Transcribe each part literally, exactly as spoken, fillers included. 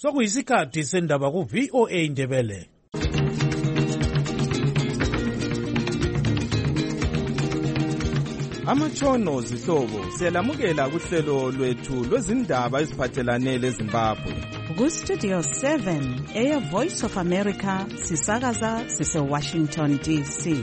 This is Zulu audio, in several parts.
sokuyisikhathi sendaba ku-V O A Ndebele. Amatshono zihlobo siyalamukela kuhlelo lwethu lwezindaba eziphathelane leZimbabwe. Ku-Studio seven, Air Voice of America, sisakaza sise-Washington D C.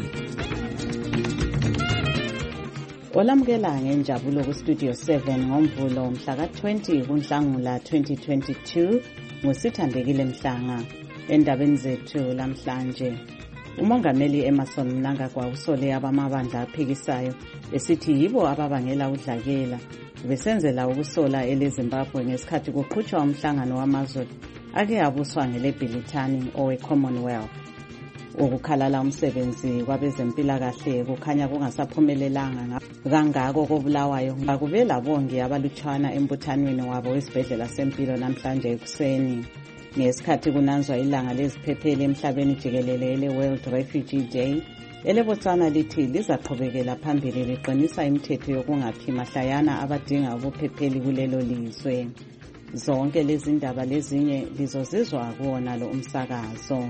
Olamukela ngenjabulo ku-Studio seven ngomvulo mhla ka-twenty kuNhlangula twenty twenty-two ngusithandekile Mhlanga. Endabeni zethu lamhlanje, uMongameli Emmerson Mnangagwa usole abamabandla aphikisayo esithi yibo ababangela udlakela besenzela ukusola eleZimbabwe ngesikhathi kuqhutshwa umhlangano wamazwe ake abuswa ngelebhilithani owe-Commonwealth. Ukukhalala umsebenzi kwabezempilakahle kukhanya kungasaphumelelanga kangako kobulawayo ngakuvela bonke abalutshwana embuthanweni wabo wesibhedlela sempilo namhlanje ekuseni. Ngesikhathi kunanzwa ilanga leziphepheli emhlabeni jikelele ele-World Refugee Day, eleBotswana lithi lizaqhubekela phambili liqinisa imithetho yokungaphi mahlayana abadinga ubuphepheli kulelo lizwe. Zonke lezi ndaba lezinye lizozizwa kuwona lo umsakazo.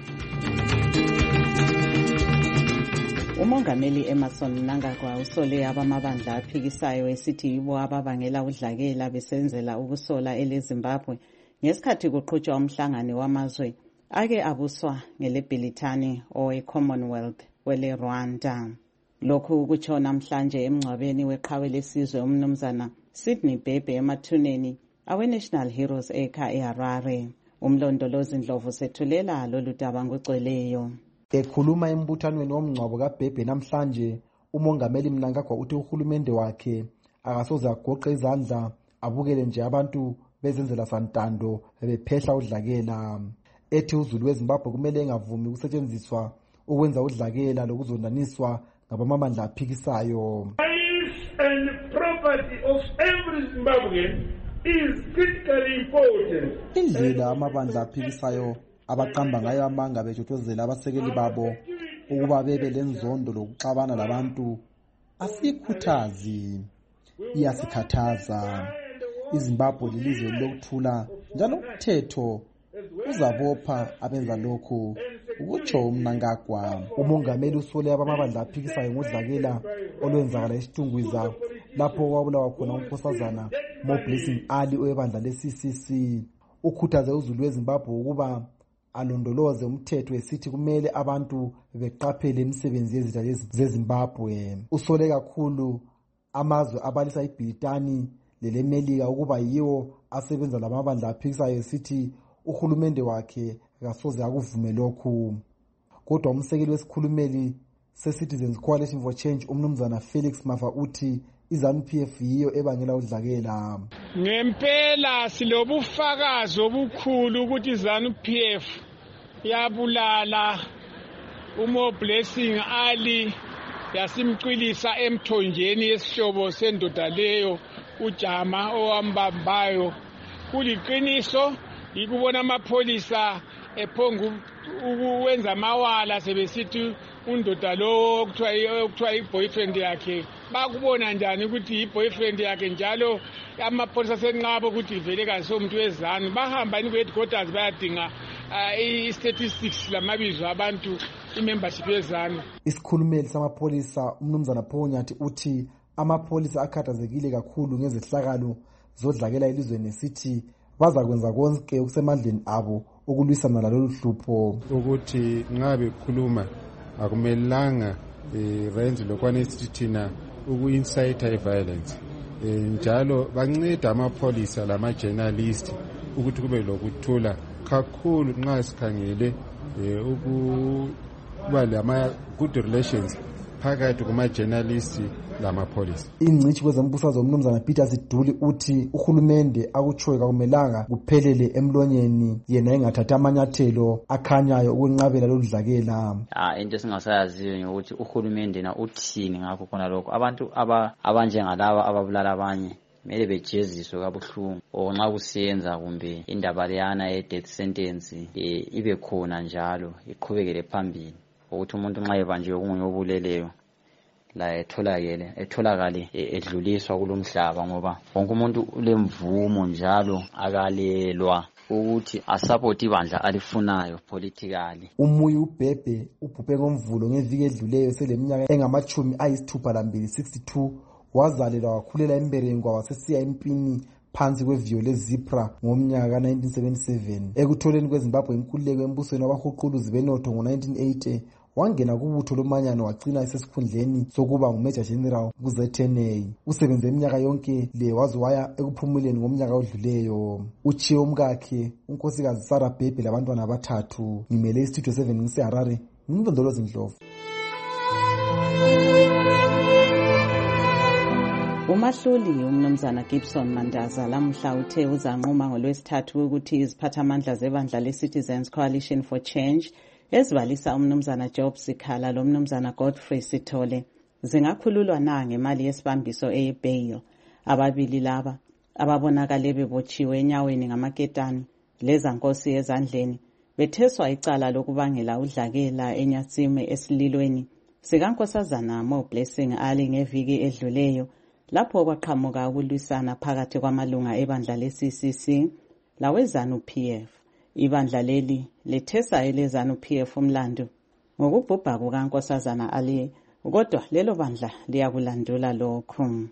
uMongameli Emmerson Mnangagwa usole abamabandla aphikisayo esithi yibo ababangela udlakela besenzela ukusola eleZimbabwe ngesikhathi kuqhutshwa umhlangano wamazwe ake abuswa ngelebhilithani owe-Commonwealth wele Rwanda. Lokhu ukutsho namhlanje emngcwabeni weqhawe lesizwe umnumzana Sydney Bebe emathuneni awe-National Heroes Acre eHarare. Umlondolozi Ndlovu sethulela lolu daba ngogcweleyo. Ekhuluma embuthanweni womngcwabo kaBhebhe namhlanje, uMongameli Mnangagwa uthi uhulumende wakhe akasoze agoqe izandla abukele nje abantu bezenzela santando bephehla udlakela. Ethi uZulu weZimbabwe kumele engavumi ukusetshenziswa ukwenza udlakela lokuzondaniswa ngabamabandla aphikisayo. Life and property of every Zimbabwean is critically important. Indlela amabandla aphikisayo abaqamba ngayo amanga bejotozela abasekeli babo ukuba bebe lenzondo lokuxabana labantu asikhuthazi, iyasikhathaza. iZimbabwe lilizwe lokuthula njalo umthetho uzabopha abenza lokhu, ukutsho uMnangagwa. Umongameli usole abamabandla aphikisayo ngodlakela olwenzakala eSitungwiza lapho kwabulawa khona unkosazana Moblessing Ali owebandla le-C C C. Ukhuthaze uZulu weZimbabwe ukuba alondoloze umthetho esithi kumele abantu beqaphele imisebenzi yezitha zeZimbabwe. Usole kakhulu amazwe abalisa iBritani leleMelika ukuba yiwo asebenza lamabandla aphikisayo esithi uhulumende wakhe kasoze akuvume lokhu. Kodwa umsekeli wesikhulumeli se-Citizens Coalition for Change umnumzana Felix Mafa uthi iZANU P F yiyo ebangela udlakela. Ngempela silobufakazi obukhulu ukuthi iZANU P F yabulala uMoblessing Ali yasimcwilisa emthonjeni yesihlobo sendoda leyo uJama owambambayo. Kuliqiniso ikubona amapholisa ephongu ukwenza amawala sebesithi undoda lo okuthiwa i-boyfriend yakhe. Bakubona njani ukuthi i-boyfriend yakhe njalo amapholisa senqaba ukuthi vele kasomuntu weZANU? Bahamba ku-headquarters bayadinga i-statistics lamabizo abantu i-membership yeZANU. Isikhulumeli samapholisa umnumzana Phonyathi uthi amapholisa akhathazekile kakhulu ngezehlakalo zodlakela elizweni esithi bazakwenza konke okusemandleni abo ukulwisana lalolu hlupho. Ukuthi nxa bekhuluma akumelanga benze lokwane esithi thina uku-incite i-violence. Njalo banceda amapholisa lama-journalist ukuthi kube lokuthula kakhulu nxa sikhangele ukuba lama-good relations phakathi kuma-journalist lamapolisa. Ingcitshi kwezembusazwe umnumzana Peter Siduli uthi uhulumende akutshoyo kakumelanga kuphelele emlonyeni yena engathathi amanyathelo akhanyayo ukwenqabela lolu dlakela. Ah, into esingasayaziyo ukuthi uhulumende na uthini ngakho khona lokho. Abantu aba abanjengalaba ababulala abanye kumele bejeziswe kabuhlungu, o nxa kusenza kumbe indaba leyana ye-death sentence ibe khona njalo iqhubekele phambili, ukuthi umuntu nxa ebanjiwe kunye obuleleyo la etholakele etholakale edluliswa kulomhlaba, ngoba wonke umuntu ulemvumo njalo akalelwa ukuthi asapoti ibandla alifunayo politically. Umuyi uBhebhe ubhubhe ngomvulo ngeviki edluleyo seleminyaka engamachumi ayisithupha lambili sixty-two wazalelwa wakhulela eMberengo wasesiya empini phansi kweviyo lezipra ngomnyaka nineteen seventy-seven. Ekutholeni kweZimbabwe inkululeko embusweni wabahuquluzi benotho ngo-nineteen eighty wangena kubutho lomanyano wagcina esesikhundleni sokuba nguMajor General ku-Z N A. Usebenze iminyaka yonke le waze waya ekuphumuleni ngomnyaka odluleyo. Uchiye umkakhe unkosikazi Sarah Bhebhe labantwana abathathu. Ngimele iStudio seven ngiseHarare, ngimlondolozi Ndlovu. Umahluli umnumzana Gibson Mandaza lamhla uthe uzanquma ngolwesithathu ukuthi iziphathamandla zebandla le-Citizens Coalition for Change ezibalisa umnumzana Job Sikhala lo mnumzana Godfrey Sithole zingakhululwa na ngemali yesibambiso eyebail. Ababili laba ababonakale bebotshiwe enyaweni ngamaketani leza nkosi ezandleni betheswa icala lokubangela udlakela eNyatsime esililweni sikankosazana Mo Blessing Ali ngeviki edluleyo lapho kwaqhamuka ukulwisana phakathi kwamalunga ebandla le-C C C lawezanu P F. Ibandla leli lethesa elezanu P F umlando ngokubhubha kukankosazana Ali, kodwa lelo bandla liyakulandula lokhu.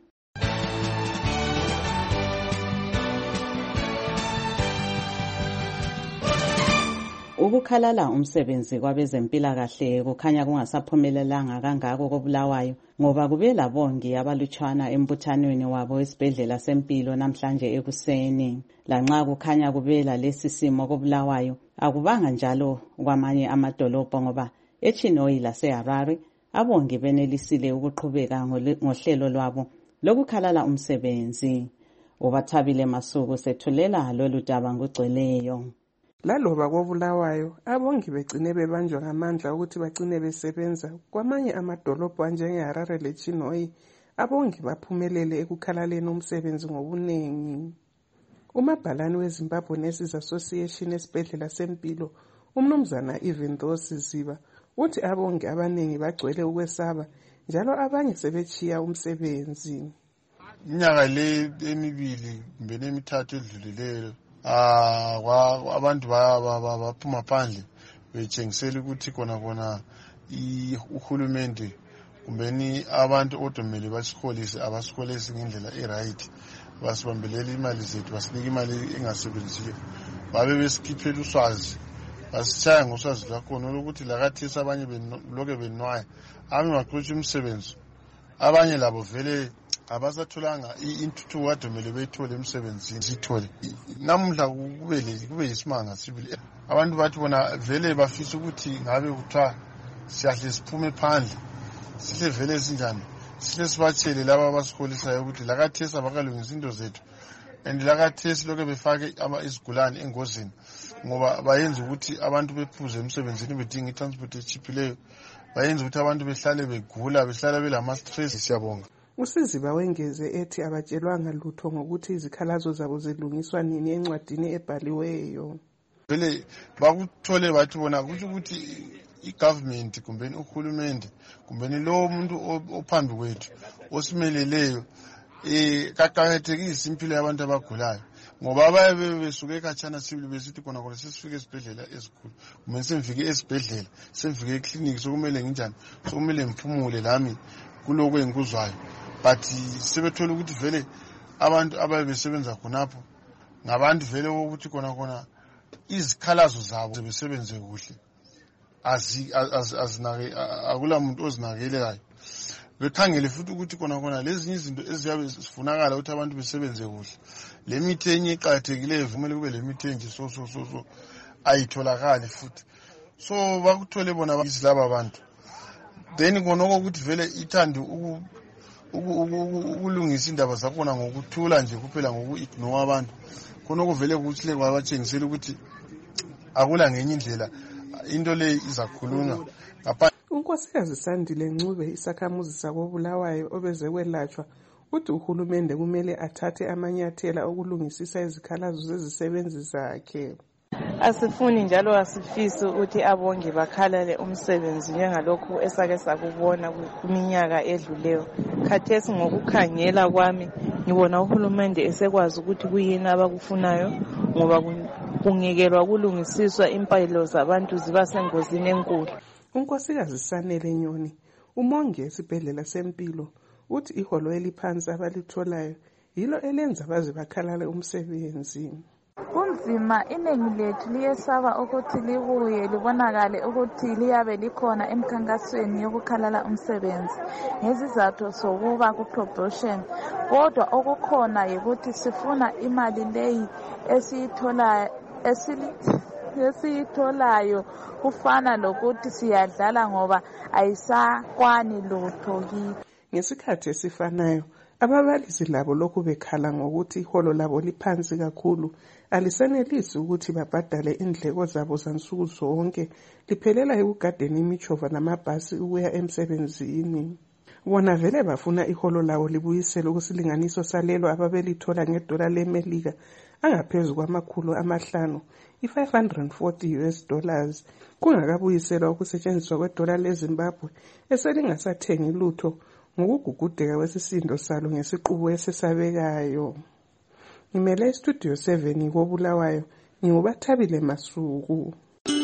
Ukukhalala umsebenzi kwabezempilakahle kukhanya kungasaphumelelanga kangako koBulawayo ngoba kube labongi abalutshwana embuthanweni wabo esibhedlela sempilo namhlanje ekuseni. Lanxa kukhanya kubela lesi simo koBulawayo akubanga njalo kwamanye amadolobho ngoba eChinoyi laseHarare abongi benelisile ukuqhubeka ngohlelo lwabo lokukhalala umsebenzi. Ubathabile Masuku sethulela lolu daba ngugcweleyo. Laloba koBulawayo abongi begcine bebanjwa ngamandla ukuthi bagcine besebenza kwamanye amadolobho anjengeHarare leChinoyi, abongi baphumelele ekukhalaleni umsebenzi ngobunengi. Umabhalani weZimbabwe Nurses Association esibhedlela sempilo umnumzana Ivindhosi Ziba uthi abongi abanengi bagcwele ukwesaba njalo abanye sebechiya umsebenzi. Inyanga le emibili kumbe emithathu edlulileyo Ah kwa abantu baphuma phandle betshengisela ukuthi kona kona uhulumende kumbeni abantu odomele basikholise abasikolisi ngendlela eright basibambelela imali zethu basinika imali engasebenziyo babe besikhiphela uswazi basishaya ngoswazi lakhona lokuthi lakathisa abanye beloke benwaya abanye baxotsha umsebenzi abanye labo vele abasatholanga intuthuko adomele beyithole emsebenzini sithole namhla kube kube yisimanga sibili abantu bathi bona vele bafisa ukuthi ngabe kuthiwa siyahle siphume phandle sihle vele sinjani sihle sibatshele laba abasikholisayo ukuthi lakathesa bakalungisa into zethu and lakathesi lokho befake izigulane engozini ngoba bayenza ukuthi abantu bephuze emsebenzini bedinga itransport echiphileyo bayenza ukuthi abantu behlale begula behlala belama stress. Siyabonga. Usiziba wengeze ethi abatshelwanga lutho ngokuthi izikhalazo zabo zilungiswa nini encwadini ebhaliweyo. Vele bakuthole bathi bona ukuthi ukuthi igovernment kumbe uhulumende kumbe lo muntu ophambi kwethu osimeleleyo eh kaqakathekisa impilo yabantu abagulayo ngoba abaye besuke ekhatshana sibili besithi kona kona sesifike esibhedlela esikhulu kumbe semfike esibhedlela semfike eclinic sokumele nginjani sokumele mphumule lami kuloko engikuzwayo but sebethola ukuthi vele abantu abaye besebenza khonapho ngabantu vele ukuthi kona kona izikhalazo zabo besebenze kuhle azi azinake akula muntu ozinakeleyo bekhangele futhi ukuthi kona kona lezi izinto eziyabe sifunakala ukuthi abantu besebenze kuhle le mithi enye iqhathekile vumele kube le mithi enje so so so so ayitholakali futhi so bakuthole bona izilaba abantu then konoko ukuthi vele ithanda ukulungisa indaba zakhona ngokuthula nje kuphela ngoku-ignore abantu konoko vele kuhle kwabatshengisela ukuthi akula ngenye indlela into le izakhulunywa. Unkosikazi Sandile Ncube isakhamuzi sakoBulawayo obeze kwelatshwa uthi uhulumende kumele athathe amanyathela okulungisisa izikhalazo zezisebenzi zakhe. Asifuni njalo asifisi ukuthi abongi bakhalale umsebenzi njengalokhu esake sakubona kuminyaka edluleyo. Khathesi ngokukhangela kwami ngibona uhulumende esekwazi ukuthi kuyini abakufunayo ngoba kungekelwa kulungisiswa impilo zabantu ziba sengozini enkulu. Unkosikazi Sanele Nyoni, umongi esibhedlela sempilo, uthi iholo eliphansi abalitholayo yilo elenza baze bakhalale umsebenzi. Kunzima, iningi lethu liyesaba ukuthi libuye libonakale ukuthi liyabe likhona emkhankasweni yokukhalala umsebenzi ngezizathu sokuba ku-promotion, kodwa okukhona yikuthi sifuna imali leyi esiyitholayo esiyitholayo kufana lokuthi siyadlala ngoba ayisakwani lutho kithi. Ngesikhathi esifanayo ababalisi labo lokhu bekhala ngokuthi iholo labo liphansi kakhulu, alisenelisi ukuthi babhadale indleko zabo zansuku zonke, liphelela ekugadeni imichova namabhasi ukuya emsebenzini. Bona vele bafuna iholo lawo libuyisele kusilinganiso salelo ababelithola ngedola leMelika angaphezu kwamakhulu amahlanu, i-five hundred forty U S dollars, kungakabuyiselwa ukusetshenziswa kwedola leZimbabwe eselingasathengi lutho ngokugugudeka kwesisindo salo ngesiqubu esesabekayo. Ngimele istudio seven koBulawayo, nginguBathabile Masuku.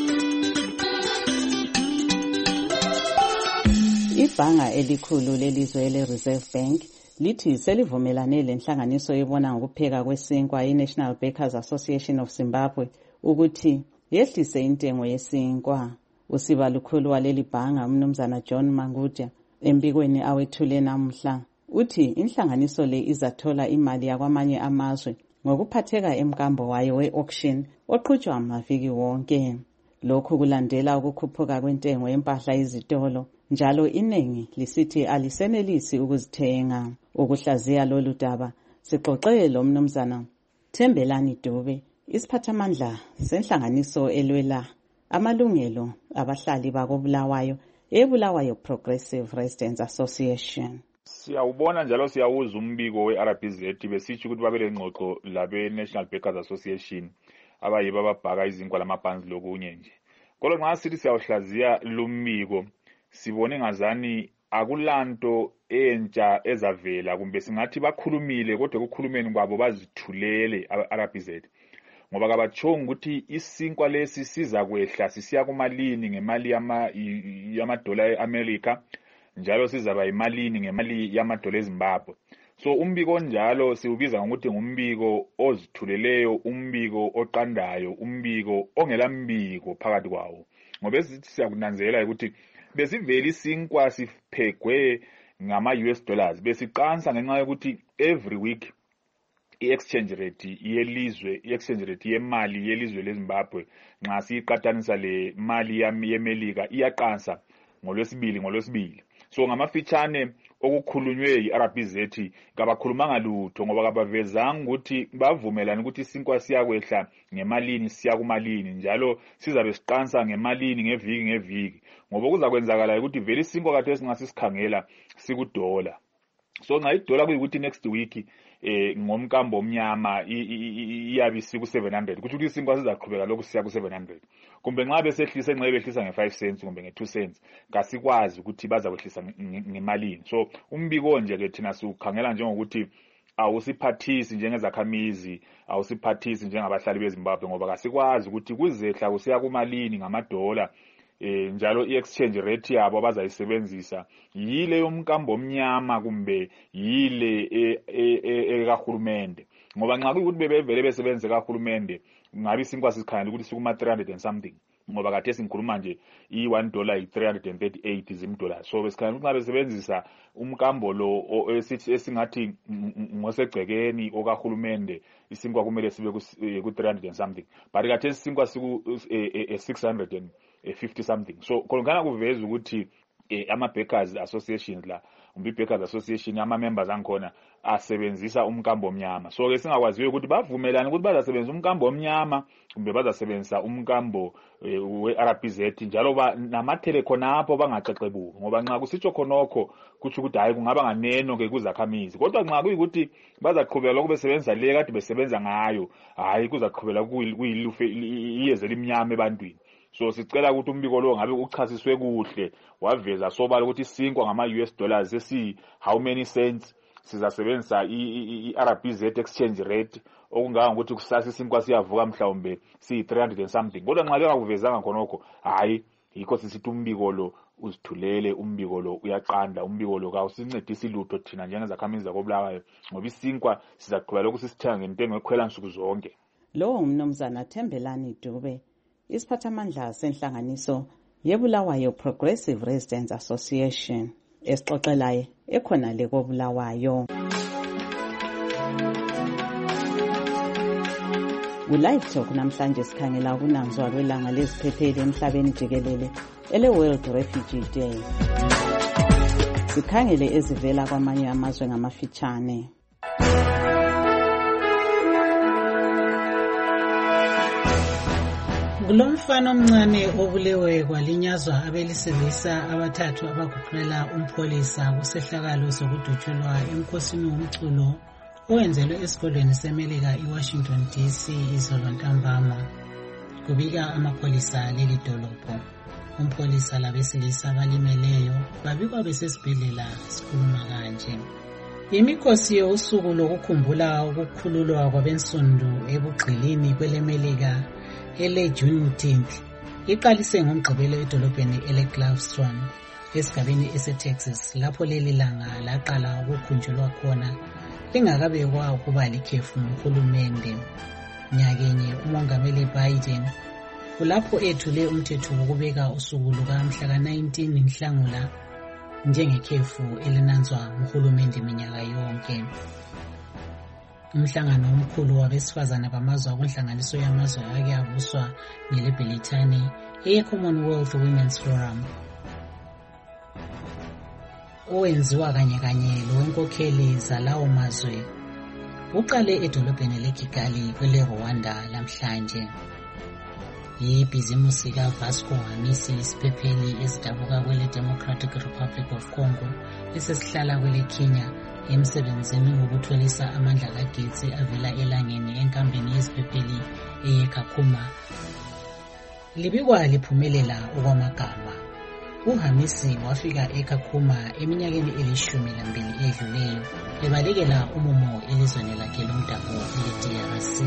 Ibhanga elikhulu lelizwe ele-Reserve Bank lithi selivumelane lenhlanganiso ebona ngokupheka kwesinkwa i-National Bakers Association of Zimbabwe ukuthi yehlise intengo yesinkwa. Usiba lukhulu waleli bhanga umnumzana John Mangudya embikweni awethule namuhla uthi inhlanganiso le izathola imali yakwamanye amazwe ngokuphatheka emkambo wayo we-auction oqhutshwa amaviki wonke. Lokhu kulandela ukukhuphuka kwentengo yempahla izitolo, njalo iningi lisithi alisenelisi ukuzithenga. Ukuhlaziya lolu daba sixoxe lo mnumzana Thembelani Dube, isiphathamandla senhlanganiso elwela amalungelo abahlali bakoBulawayo eBulawayo Progressive Residents Association. Siyawubona njalo siyawuza umbiko we-R B Z besithi ukuthi babele ngxoxo labe National Bakers Association abayiba babhaka izinkwa lamabhanzi lokunye nje. Kodwa nxa sithi siyawuhlaziya lumbiko sibone ngazani akulanto entsha ezavela, kumbe singathi bakhulumile kodwa ekukhulumeni kwabo bazithulele aba-R B Z. Ngoba kabachonga ukuthi isinkwa lesi siza kwehla sisiya kumalini ngemali yama yamadola eAmerica, njalo sizaba imalini ngemali yamadola eZimbabwe. So umbiko njalo siubiza ngokuthi ngumbiko ozithuleleyo, umbiko oqandayo, umbiko ongela mbiko phakathi kwawo. Ngoba esithi siyakunanzelela ukuthi besivela isinkwa siphegwe ngama U S dollars, besiqansa ngenxa yokuthi every week i-exchange rate yelizwe, i-exchange rate yemali yelizwe leZimbabwe nxa siyiqathanisa le mali yeMelika iyaqansa ngolwesibili ngolwesibili. So ngamafitshane okukhulunywe yi-R B Z kabakhulumanga lutho ngoba kabavezanga ukuthi bavumelana ukuthi isinkwa siyakwehla ngemalini siya kumalini, njalo sizabe siqansa ngemalini ngeviki ngeviki, ngoba kuzakwenzakala ukuthi vele isinkwa kade singasikhangela sikudola. So nxa idola kuyikuthi next week eh ngomkambo omnyama iyabe siku seven hundred, kuthi isinkwa sizaqhubeka lokhu siya ku seven hundred. Kumbe nxa besehlisa nxa behlisa nge-five cents kumbe nge-two cents kasikwazi ukuthi baza kwehlisa ngemalini. So umbiko nje ke thina siukhangela njengokuthi awusiphathisi njengezakhamizi, awusiphathisi njengabahlali beZimbabwe, ngoba kasikwazi ukuthi kuzehla kusiya kumalini ngamadola. Eh njalo i-exchange rate yabo abazayisebenzisa yile yomkambo omnyama kumbe yile ekahulumende. Ngoba nxa kuyikuthi bebevele besebenze kahulumende ngabe isinkwa sikhangela ukuthi sikuma three hundred and something, ngoba kade singikhuluma nje i-one dollar yi-three hundred thirty-eight zimdollars. So besikhangela ukuthi nxa besebenzisa umkambo lo esingathi ngosegcekeni okahulumende isinkwa kumele sibe ku three hundred and something, but kade isinkwa siku six hundred fifty something. So khona kuveza ukuthi ama-Bakers Associations la, umbi Bakers Association ama members angikhona asebenzisa umkambo omnyama. So ke singakwaziyo ukuthi bavumelana ukuthi bazasebenzisa umkambo omnyama kumbe bazasebenzisa umkambo we-R B Z, njalo ba namathele khonapho bangaxexebuki, ngoba nxa kusitsho khonokho kuthi ukuthi hayi kungaba nganeno ke kuzakhamizi. Kodwa nxa kuyikuthi bazaqhubeka lokho besebenzisa le kade besebenza ngayo, hayi kuzaqhubela kuyilufe iyeze limnyama ebantwini. So sicela ukuthi umbiko lo ngabe uchasiswe kuhle, waveza sobala ukuthi isinkwa ngama U S dollars esi how many cents, sizasebenzisa i-R B Z exchange rate okunganga ukuthi kusasa isinkwa siyavuka mhlawumbe siyi three hundred and something. Kodwa nxa bengakuvezanga khonokho, hayi yikho sisithi umbiko lo uzithulele, umbiko lo uyaqanda, umbiko lo kawusincedisi lutho thina njengezakhamizi zakoBulawayo, ngoba isinkwa sizaqhubeka lokhu sisithenga ngentengo ekhwela nsuku zonke. Lo umnumzana Thembelani Dube, isiphathamandla senhlanganiso yeBulawayo Progressive Residents Association, esixoxelayo ekhona le koBulawayo. Ku-Live Talk namhlanje sikhangela ukunanzwa kwelanga leziphepheli emhlabeni jikelele ele World Refugee Day. Sikhangele ezivela kwamanye amazwe ngamafitshane. Kulomfana omncane obulewe kwalinyazwa abelisilisa abathathu abaguqula umpholisa kusehlakalo sokudutshulwa emkhosini womculo owenzelwe esikolweni seMelika eWashington D C izolo ntambama. Kubika amapholisa leli dolobho. Umpholisa labesilisa abalimeleyo babikwa besesibhedlela, sikhuluma kanje. Imikhosi yosuku lokukhumbula ukukhululwa kwabensundu ebugqilini kweleMelika ele June tenth iqalise ngomgqibelo edolobheni ele Clavston esigabeni ese-Texas, lapho leli langa laqala ukukhunjulwa khona lingakabekwa ukuba likhefu nguhulumende. Nyakenye umongameli Biden kulapho ethule umthetho wokubeka usuku lukamhla ka nineteen Nhlangula njengekhefu elinanzwa nguhulumende minyaka yonke. Umhlangano omkhulu wabesifazana bamazwe akunhlanganiso yamazwe ake abuswa ngeleBrithani eye-Commonwealth Women's Forum, owenziwa kanye kanye lowenkokheli zalawo mazwe, uqale edolobheni leKigali kwele Rwanda lamhlanje. Yibhizimusi kaVasco Hamisi isiphepheli ezidabuka kwele Democratic Republic of Congo esesihlala kwele Kenya emsebenzini wokuthwalisa amandla kagetsi avela elangeni enkambeni yeziphepheli eyeKakuma. Libikwa liphumelela okwamagama. uHamisi wafika eKakuma eminyakeni elishumi lambili edluleyo ebalekela umumo elizweni lakhe lomdabu le-D R C.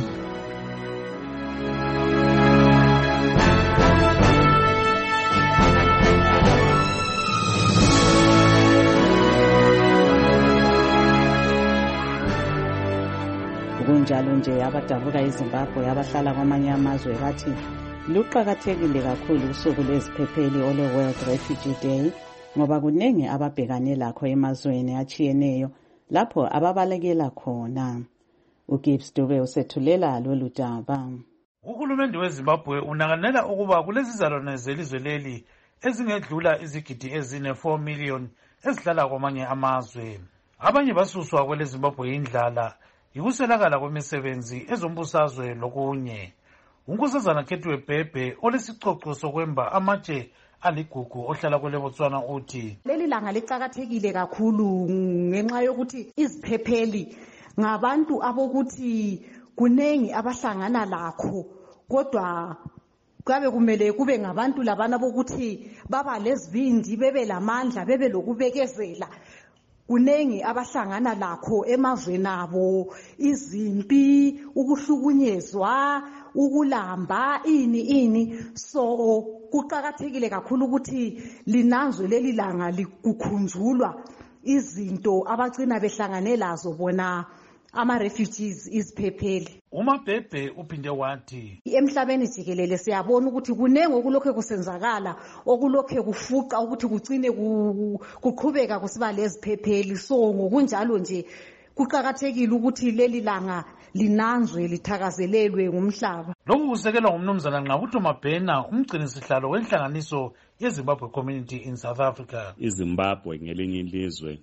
Kunjalo nje abadabuka eZimbabwe abahlala kwamanye amazwe bathi luqakathekile kakhulu usuku lweziphepheli ole World Refugee Day ngoba kunengi ababhekane lakho emazweni achiyeneyo lapho ababalekela khona. uGibbs Dube usethulela lolu daba. Uhulumende weZimbabwe unanganela ukuba kulezizalwane zelizwe leli ezingedlula izigidi ezine four million ezihlala kwamanye amazwe. Abanye basuswa kwele Zimbabwe indlala, yikuswelakala kwemisebenzi ezombusazwe lokunye. Unkosazana Ketwe Bhebhe olesicoco sokwemba amatshe aligugu ohlala kwele Botswana uthi leli langa licakathekile kakhulu ngenxa yokuthi iziphepheli ngabantu abokuthi kunengi abahlangana lakho, kodwa kabe kumele kube ngabantu labana bokuthi baba lezibindi, bebe lamandla, bebe lokubekezela. Kunengi abahlangana lakho emazweni abo, izimpi, ukuhlukunyezwa, ukulamba, ini ini. So kuqakathekile kakhulu ukuthi linanzwe leli langa likukhunjulwa izinto abagcina behlangane lazo bona ama-refugees iziphepheli. uMabhebhe uphinde wathi emhlabeni jikelele siyabona ukuthi kunengi okulokhe kusenzakala, okulokhe kufuqa ukuthi kugcine kuqhubeka kusiba leziphepheli. So ngokunjalo nje kuqakathekile ukuthi leli langa linanzwe lithakazelelwe ngumhlaba. Lokhu kusekelwa ngumnumzana Nqabutho Mabhena, umgcini sihlalo wenhlanganiso yeZimbabwe Community in South Africa. iZimbabwe ngelinye ilizwe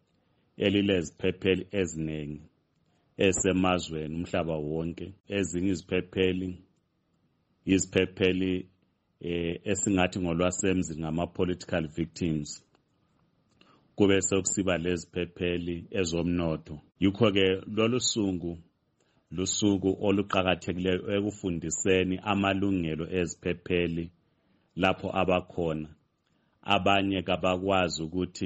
elileziphepheli eziningi esemazweni umhlaba wonke. Ezinye iziphepheli iziphepheli eh, esingathi ngolwasemzini ngama-political victims, kube sokusiba leziphepheli ezomnotho. Yikho-ke lolu suku lusuku oluqakathekileyo ekufundiseni amalungelo eziphepheli lapho abakhona. Abanye kabakwazi ukuthi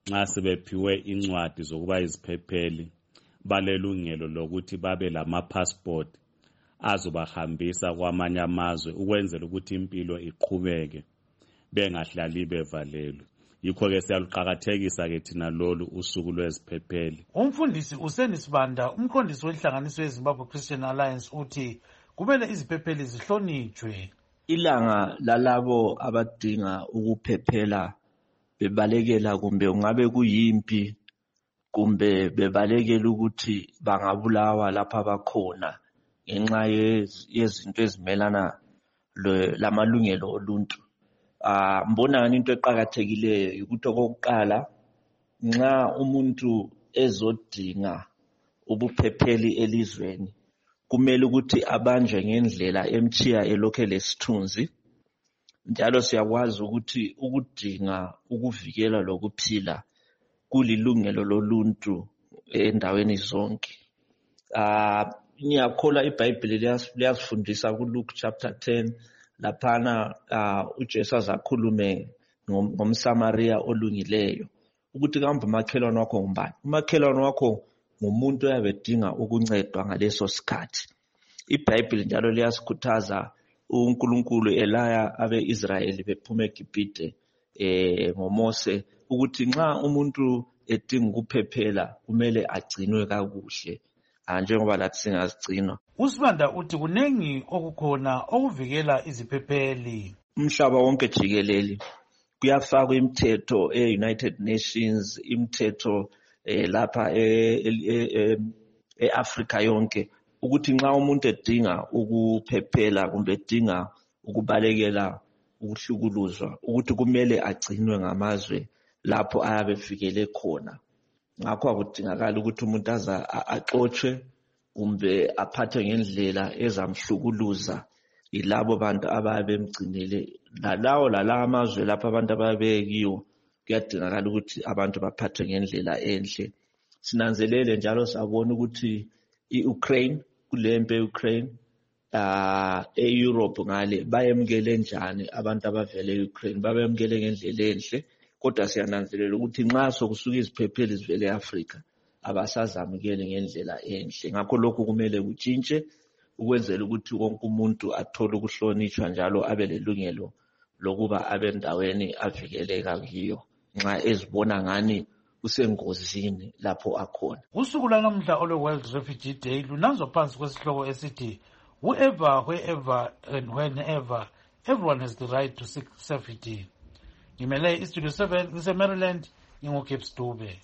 nxa sebephiwe incwadi zokuba iziphepheli balelungelo lokuthi babe lama-passport azobahambisa kwamanye amazwe ukwenzela ukuthi impilo iqhubeke bengahlali bevalelwe. Yikho-ke siyaluqakathekisa-ke thina lolu usuku lweziphepheli. Umfundisi uSenisibanda, umqondisi wenhlanganiso yeZimbabwe Christian Alliance, uthi kumele iziphepheli zihlonitshwe. Ilanga lalabo abadinga ukuphephela bebalekela kumbe ungabe kuyimpi kumbe bebalekela ukuthi bangabulawa lapha bakhona ngenxa yezinto ezimelana lamalungelo oluntu. Ah mbona ngani into eqhakathekileyo ukuthi okokuqala nxa umuntu ezodinga ubuphepheli elizweni kumele ukuthi abanjwe ngendlela emchiya elokhe lesithunzi. Njalo siyakwazi ukuthi ukudinga ukuvikela lokuphila kulilungelo loluntu endaweni zonke. Ah ngiyakholwa iBhayibheli liyasifundisa kuLuke chapter ten laphana uh, uJesu azakhulume ngomSamaria olungileyo ukuthi kambe umakhelwane wakho ngubani. Umakhelwane wakho ngumuntu oyabedinga ukuncedwa ngaleso sikhathi. iBhayibheli njalo liyasikhuthaza uNkulunkulu elaya abe-Israyeli bephuma eGibhite eh ngoMose ukuthi nxa umuntu edinga ukuphephela kumele agcinwe kakuhle njengoba lathi singazigcina. uSibanda uthi kunengi okukhona okuvikela iziphepheli. Umhlaba wonke jikelele kuyafakwa imithetho e-United Nations, imithetho eh, lapha e-Africa yonke ukuthi nxa umuntu edinga ukuphephela kumbe edinga ukubalekela ukuhlukuluzwa ukuthi kumele agcinwe ngamazwe lapho ayabefikele khona. Ngakho akudingakala ukuthi umuntu aza axotshe kumbe aphathe ngendlela ezamhlukuluza yilabo bantu ababemgcinile. Lalawo lalawo amazwe lapho abantu ababekiyo kuyadingakala ukuthi abantu baphathwe ngendlela enhle. Sinanzelele njalo sabona ukuthi iUkraine kulempe eUkraine uh eEurope ngale bayemkele njani abantu abavele eUkraine, babemkele ngendlela enhle. Kodwa siyananzelela ukuthi nxa sokusuka iziphepheli zivele eAfrica abasazamukele ngendlela enhle. Ngakho lokhu kumele kutshintshe ukwenzela ukuthi wonke umuntu athole ukuhlonishwa njalo abe lelungelo lokuba abendaweni avikeleka kiyo nxa ezibona ngani usengozini lapho akhona. Usuku lanamuhla olwe World Refugee Day lunazwa phansi kwesihloko esithi whoever, wherever and whenever everyone has the right to seek safety. Ngimele iStudio seven ngise-Maryland, ngingu-Cape Stube.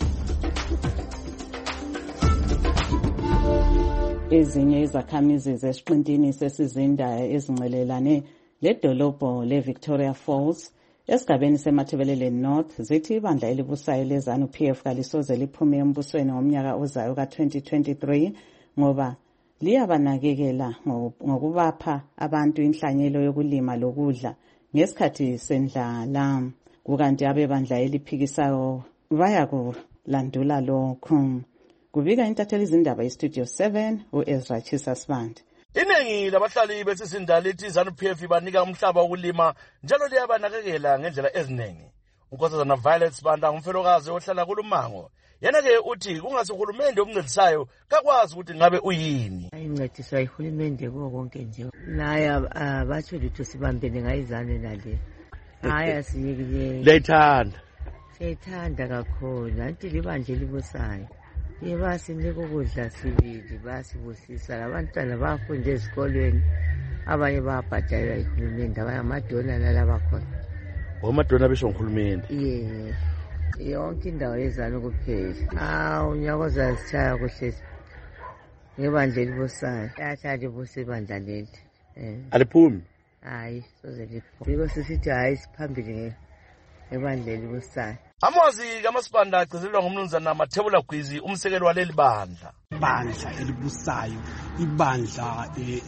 Ezinye izakhamizi zesiqintini sesizinda ezincelelane ledolobho leVictoria Falls esigabeni seMathebelele North zithi ibandla elibusayo leZANU-P F kalisoze liphume embusweni ngomnyaka ozayo ka-twenty twenty-three ngoba liyabanakekela ngokubapha abantu inhlanyelo yokulima lokudla ngesikhathi sendlala. Kukanti abebandla eliphikisayo bayakulandula lokhu. Kubika intatheli izindaba iStudio seven uEzra Chisasibandi. Iningi labahlali besizinda lithi ZANU-P F banika umhlaba wokulima njalo liyabanakekela ngendlela eziningi. uNkosazana Violet Sibanda ngumfelokazi ohlala kuLumango. Yena-ke uthi kungasi uhulumende omncedisayo kakwazi ukuthi ngabe uyini. Ayincediswa ihulumende kuwo konke nje. Naye abatsho lutho sibambene ngayizane nale. Hayi asiyekile. Lethanda. Siyithanda kakhulu. Nanti libanje libusayo. Yebasinika ukudla sibili basibusisa labantwana bafunde ezikolweni abanye babhadalwa ihulumende abanye amadona nalaba khona. Omadona besho ngihulumende. Yeah. Yonke indawo yezana kuphela. Ah unyaka ozasishaya kuhle. Ngebandla libusayo. Yathanda ibuse ibandla leli. Eh. Aliphumi. Hayi soze liphumi. Biko sisithi hayi siphambili ngebandla libusayo. Amazwi kaMasibanda agcizelwa ngumnumzana Mathebula Gwizi umsekeli waleli bandla. Ibandla elibusayo, ibandla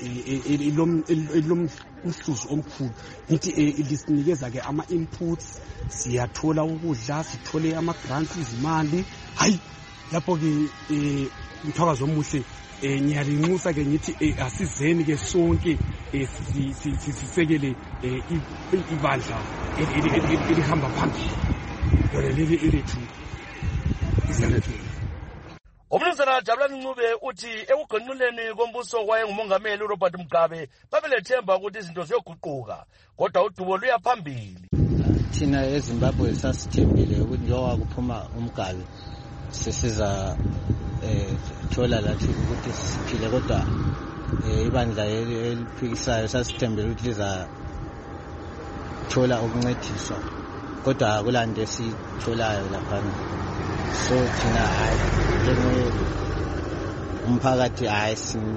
elomhluzo omkhulu. Ngithi lisinikeza ke ama inputs, siyathola ukudla, sithole ama grants, izimali. Hayi lapho ke umthakazo omuhle ngiyalinxusa ke ngithi asizeni ke sonke sisekele ibandla elihamba phambili. Leli elethu Umnumzana Jabulani Ncube uthi ekugonquleni kombuso wayengumongameli uRobert Mugabe babelethemba ukuthi izinto ziyoguquka kodwa udubo luya phambili. Thina eZimbabwe sasithembile ukuthi njengoba kuphuma uMgabe sisiza eh thola lathi ukuthi siphile kodwa ibandla eliphikisayo sasithembile ukuthi liza thola ukuncediswa kodwa akulando esitholayo lapha. So thina hayi njenge umphakathi hayi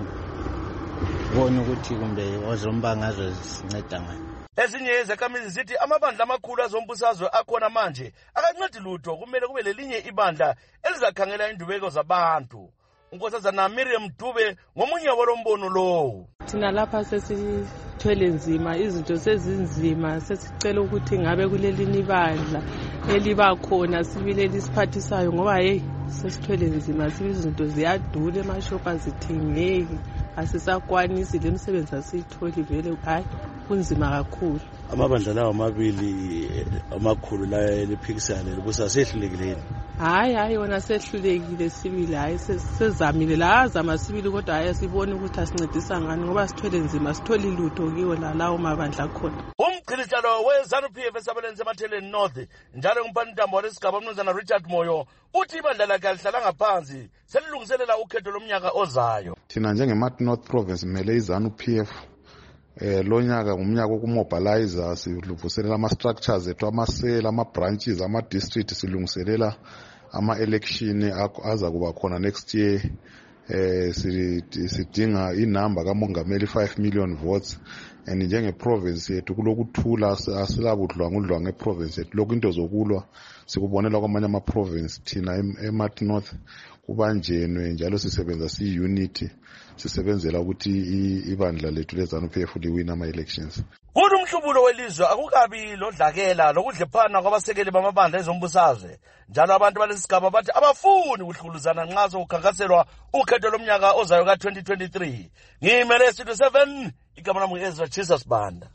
sibona ukuthi kumbe ozombangazwe sinceda ngayo. Ezinye izakhamizi zithi amabandla amakhulu azombusazwe akhona manje akancedi lutho, kumele kube lelinye ibandla elizakhangela indubeko zabantu. Unkosazana Miriam Dube ngomunye walombono lowo. Thina lapha sesithwele nzima, izinto sezinzima, sesicela ukuthi ngabe kulelini ibandla eliba khona sibile lisiphathisayo ngoba hey sesithwele nzima, izinto ziyadula, emashopa azithengeki, asisakwanisi lemsebenzi asitholi vele hayi kunzima kakhulu. Amabandla lawo amabili amakhulu la eliphikisana libusa sehlulekile. Hayi hayi wona sehlulekile sibili, hayi sezamile la azama sibili kodwa hayi sibone ukuthi asincedisa ngani ngoba sithwele nzima, sitholi lutho kiwo la lawo mabandla khona. Umgcinisihlalo weZANU-P F esabalenze ematheleni North njalo ngumphathintambo wesigaba umnumzana Richard Moyo uthi ibandla lakhe alihlala ngaphansi selilungiselela ukhetho lomnyaka ozayo. Thina njenge-Mati North Province mele iZANU-P F eh lo nyaka ngumnyaka wokumobilize, siluvuselela ama-structures ethu, amasela, ama-branches, ama-district, silungiselela ama-election aza kuba khona next year. Eh sidinga inamba kamongameli five million votes, and njenge-province yethu kulokuthula asilabudlwangudlwa nge-province yethu. Lokhu into zokulwa sikubonela kwamanye ama-province, thina eMati North kubanjenwe njalo sisebenza si-unity, sisebenzela ukuthi ibandla lethu leZANU-P F liwina ama-elections. Kuthi umhlubulo welizwe akukabi lodlakela lokudlephana kwabasekeli bamabandla ezombusazwe, njalo abantu balesigaba bathi abafuni ukuhluluzana nxa sokukhankaselwa ukhetho lomnyaka ozayo ka twenty twenty-three. Ngimele Studio seven, igama lami ngu-Ezra Jesus Banda.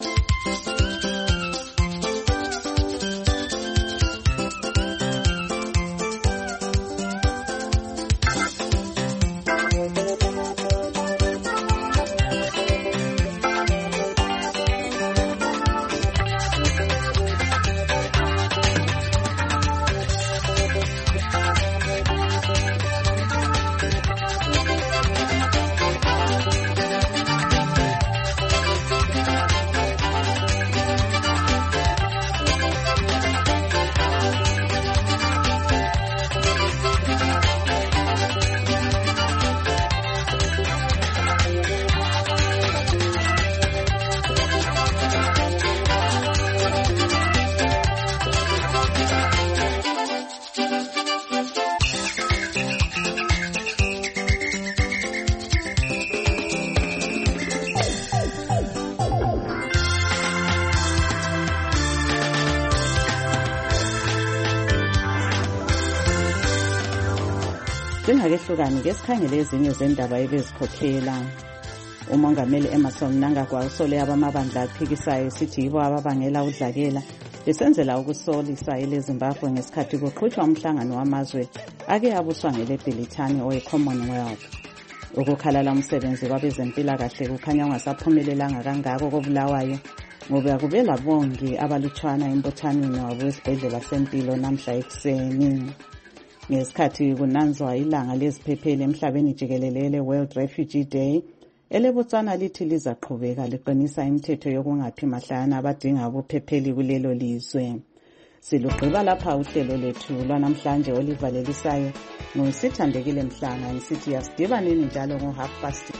Singakehlukani ke sikhangele ezinye zendaba ebezikhokhela. Umongameli Emmerson Mnangagwa usole abamabandla aphikisayo sithi yibo ababangela udlakela besenzela ukusolisa eleZimbabwe ngesikhathi kuqhutshwa umhlangano wamazwe ake abuswa ngeLebhilithani owe-Commonwealth. Ukukhalala umsebenzi kwabezempilakahle kukhanya ungasaphumelelanga kangako kobulawayo ngoba kube labongi abalutshwana embuthanweni wabo wesibhedlela sempilo namhla ekuseni. Ngesikhathi kunanzwa ilanga leziphepheli emhlabeni jikelele World Refugee Day, eleBotswana lithi lizaqhubeka liqinisa imithetho yokungaphi mahlana abadinga ubuphepheli kulelo lizwe. Silugqiba lapha uhlelo lethu lwanamhlanje olivalelisayo ngusithandekile Mhlanga ngisithi yasidibaneni njalo ngo half past.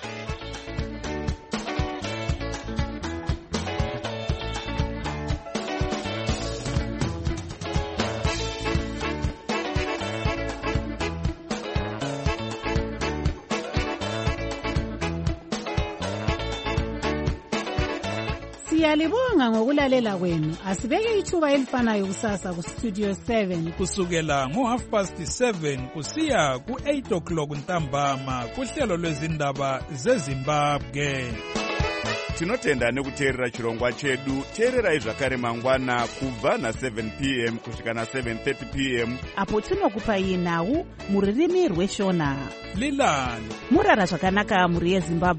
Siyalibonga ngokulalela kwenu. Asibeke ithuba elifanayo kusasa ku Studio seven kusukela ngo half past seven kusiya ku eight o'clock ntambama kuhlelo lwezindaba zeZimbabwe. tinotenda nekuteerera chirongwa chedu. Teererai zvakare mangwana kubva na-seven p m kusvika na-seven thirty p m apo tinokupai nhau muririmi rweshona. Lilan murara zvakanaka muri yeZimbabwe.